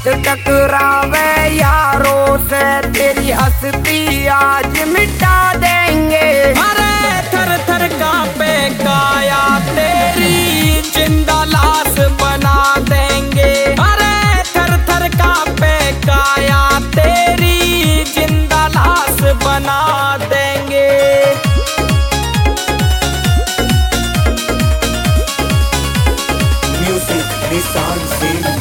टकरावे यारों से, तेरी हस्ती आज मिटा देंगे। अरे थर थर कांपे काया तेरी, जिंदा लाश बना देंगे। अरे थर थर कांपे काया तेरी, जिंदा लाश बना देंगे। म्यूजिक निशान सिंह।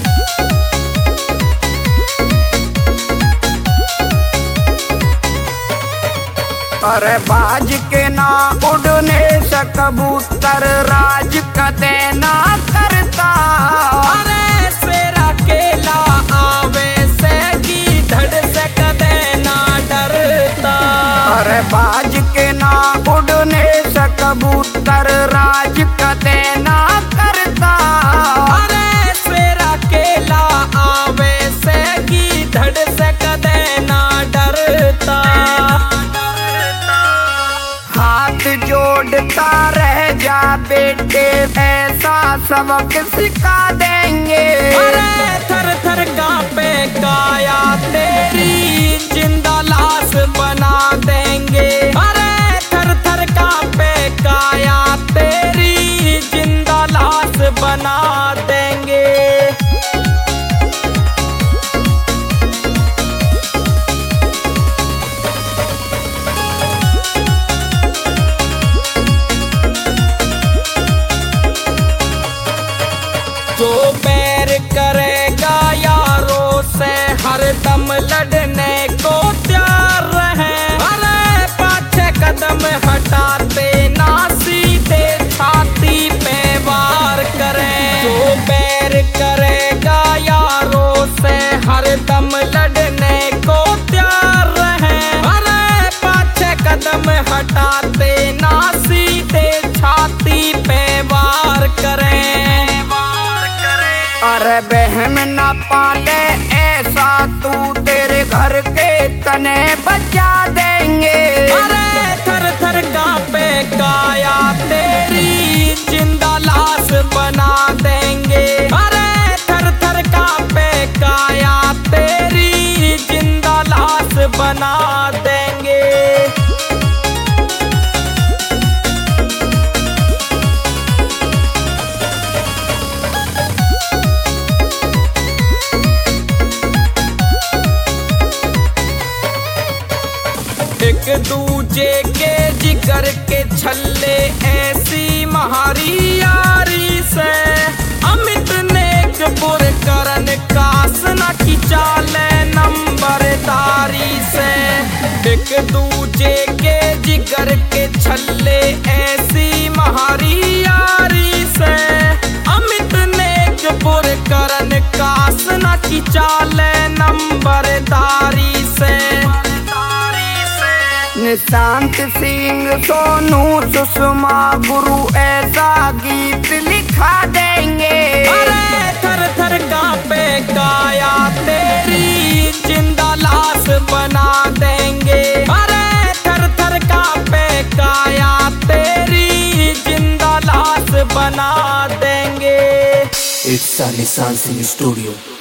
अरे बाज के ना उड़ने से कबूतर, राज कदे ना करता। अरे शेरा केला आवे से गीधड़ से कदे ना डरता। अरे बाज के ना उड़ने से कबूतर, राज कदे ना करता। अरे शेरा केला आवे से गीधड़ से कदे ना डरता। हाथ जोड़ता रह जा बेटे, ऐसा सबक सिखा देंगे। अरे थर थर कांपे काया तेरी, जिंदा लाश बना देंगे। अरे थर थर कांपे काया तेरी, जिंदा लाश बना देंगे। जो बैर करेगा यारों से, हर दम लड़ने को तैयार रहे। अरे पाछे कदम हटाते ना, सीधे छाती पे वार करें। जो बैर करेगा यारों से, हर दम लड़ने को तैयार रहे। अरे पाछे कदम हटाते ना, सीधे छाती पे वार करें। अरे बहम न पाले ऐसा तू, तेरे घर के तने बचा देंगे। अरे थर थर कांपे काया तेरी, जिंदा लाश बना देंगे। अरे थर थर कांपे काया तेरी, जिंदा लाश बना देंगे। एक दूजे के जिगर के छल्ले, ऐसी महारी यारी से। अमित नेक पुर करन कास न खिंचाले नंबरदारी से। एक दूजे के जिगर के छल्ले, ऐसी महारी यारी से। अमित नेक पुर करन कास न खिंचाले नंबरदारी से। निशांत सिंह सोनू सुषमा गुरु, ऐसा गीत लिखा देंगे। अरे थर थर कांपे काया तेरी, जिंदा लाश बना देंगे। अरे थर थर कांपे काया तेरी, जिंदा लाश बना देंगे। इट्स निशान सिंह स्टूडियो।